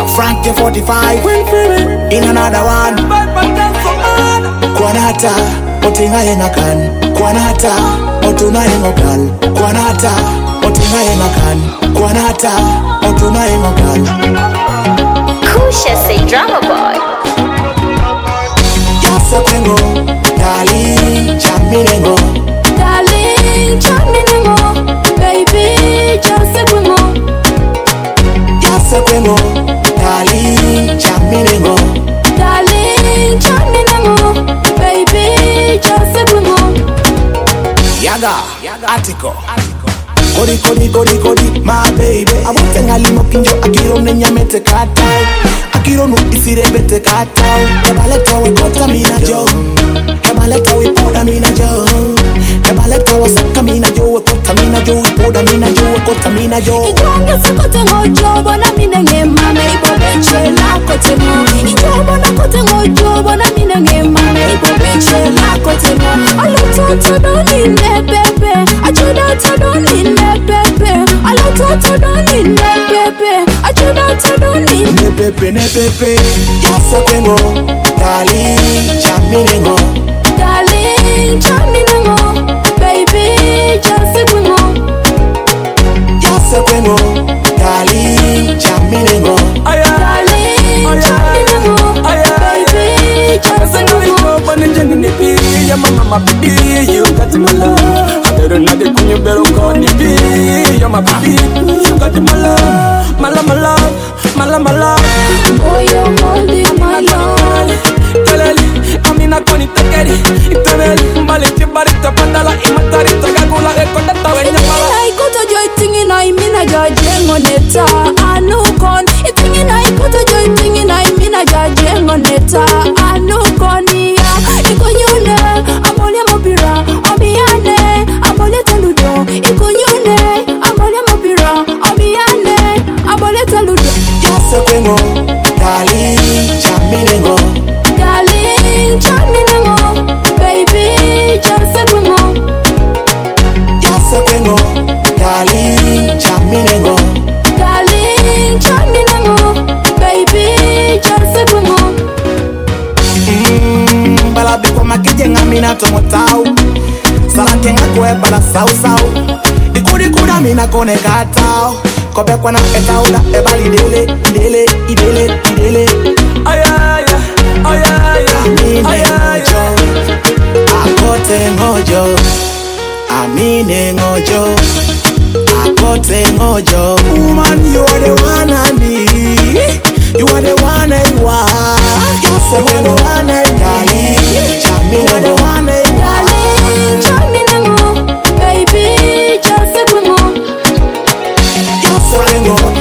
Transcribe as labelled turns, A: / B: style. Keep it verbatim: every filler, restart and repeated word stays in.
A: Frankie forty-five in another one. Kwanata otinga yengakan. Kwanata otuna yengokan. Kwanata otinga yengakan. Kwanata otuna yengokan.
B: Kusha say drama boy.
A: Yasepengo, darling, chaminengo.
C: Darling, chaminengo, baby, Yasepengo.
A: Yasepengo, darling, chaminengo.
C: Darling, chaminengo, baby, Yasepengo.
A: Yaga, Yaga, Atiko. Kodi kodi kodi kodi, my baby. I want to ngali mokinjo akiro nenya mete kata. Akiro no isire bete kata. Kebaleta we kota mina jo. Kebaleta we poda mina jo. Kebaleta we saka mina jo. We kota mina jo. We poda mina jo. We kota mina jo.
C: Ijonge sekote ngojo bona mine ngema me ibo beche la kote mo. Ijonge bona kote ngojo bona mine ngema me ibo beche la kote mo. Alo toto doni ne bebe. Ajuda to doni ne bebe. Alo toto doni ne bebe. Ajuda to doni
A: ne bebe ne bebe. Yasepengo, darling, chaminengo.
C: Darling, chaminengo, baby, Yasepengo.
A: Yasepengo, darling, chaminengo.
C: Darling, chaminengo, baby, Yasepengo.
D: Ya mama baby, you got my love. I better not get you better call me baby. You're my baby, you got my love, my love, my love, my love, my love.
C: Oh, you're holding my love.
D: Kalali, amina koni takeri, itabeli, mbali kibari tapandala, imatari tagagula, ekonda tawenya mala.
C: I go to joy thing I mean I got jengoneta. I know con. It's thing I go to joy thing I mean I got jengoneta. I know con ya. Ikonyune, amole mobira, obiane, amole taludo. Ikonyune, amole mobira, obiane, amole taludo.
A: Yasepengo, darling, chaminengo.
C: Darling, chaminengo, baby, Yasepengo.
A: Yasepengo, darling, chaminengo.
C: Darling, chaminengo, baby, Yasepengo.
A: Mmm, bala biko makije ngamina tomotau. Sala kenga kwe bala sau sau. Ikudi kuda mina kone katau. Kope kwa na etaula ebali dele, dele, idele, idele.
D: Ayaya, ayaya,
A: Amine ngojo, akote ngojo. Amine ngojo, akote ngojo. Woman, you are the one I need. You are the one I want. You are the one I need. You are the one I want.
C: Darling, chaminengo, baby, Yasepengo.
A: Yasepengo,